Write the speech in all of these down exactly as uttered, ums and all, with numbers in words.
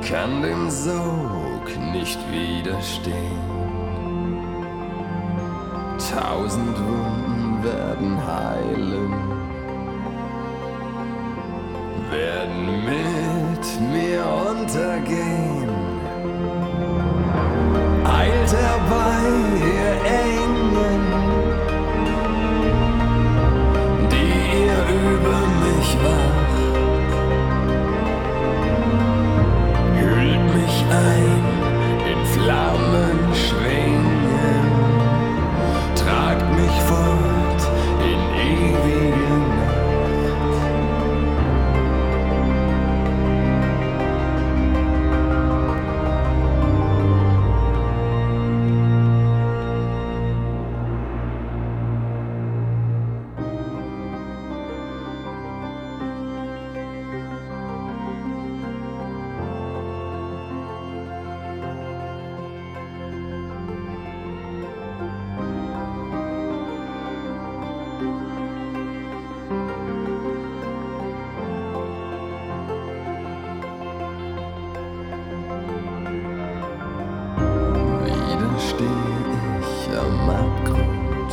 kann dem Sog nicht widerstehen. Tausend Wunden werden heilen, werden mit mir untergehen. Eilt herbei, ihr Engel, die ihr über mich wacht. Hüllt mich ein in Flammenschwingen, tragt mich fort in ewige Nacht. Am Abgrund,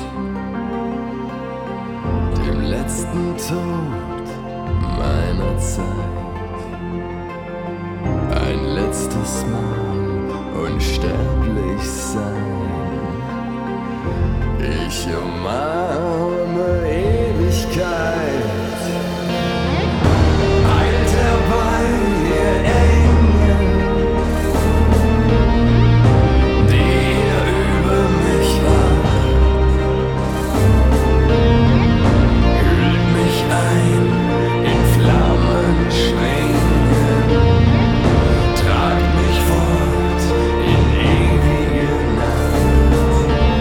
dem letzten Tod meiner Zeit, ein letztes Mal unsterblich sein. Ich umarme Ewigkeit. Eilt herbei, ihr Engel, die ihr über mich wacht. Hüllt mich ein in Flammenschwingen, tragt mich fort in ewige Nacht.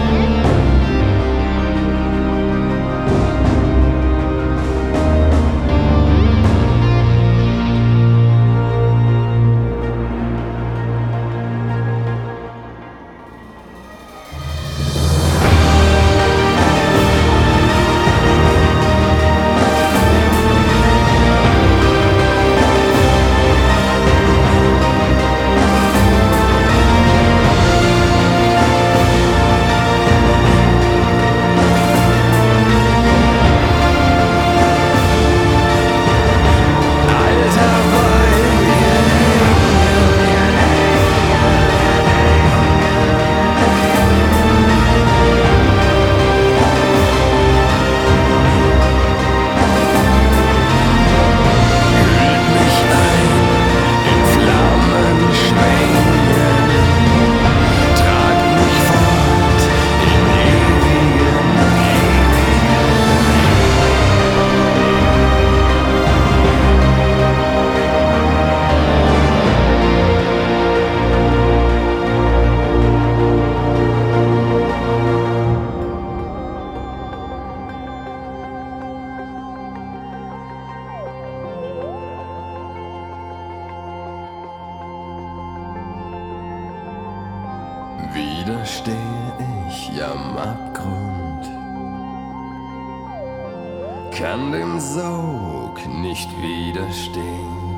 Wieder stehe ich am Abgrund, kann dem Sog nicht widerstehen.